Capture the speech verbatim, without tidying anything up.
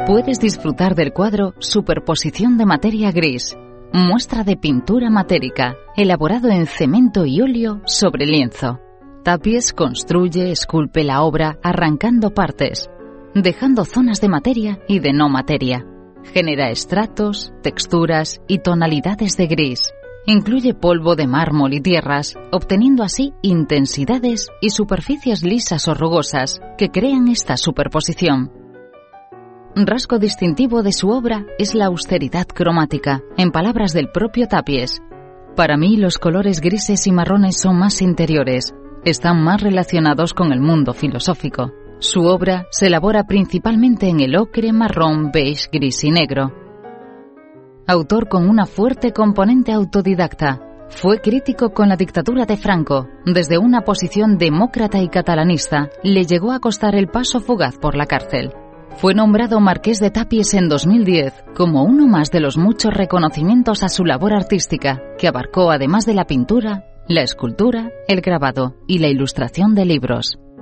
puedes disfrutar del cuadro Superposición de materia gris, muestra de pintura matérica, elaborado en cemento y óleo sobre lienzo. Tapies construye, esculpe la obra arrancando partes, dejando zonas de materia y de no materia. Genera estratos, texturas y tonalidades de gris. Incluye polvo de mármol y tierras, obteniendo así intensidades y superficies lisas o rugosas que crean esta superposición. Rasgo distintivo de su obra es la austeridad cromática, en palabras del propio Tapies. Para mí, los colores grises y marrones son más interiores, están más relacionados con el mundo filosófico. Su obra se elabora principalmente en el ocre, marrón, beige, gris y negro. Autor con una fuerte componente autodidacta, fue crítico con la dictadura de Franco. Desde una posición demócrata y catalanista, le llegó a costar el paso fugaz por la cárcel. Fue nombrado Marqués de Tapies en dos mil diez como uno más de los muchos reconocimientos a su labor artística, que abarcó además de la pintura, la escultura, el grabado y la ilustración de libros.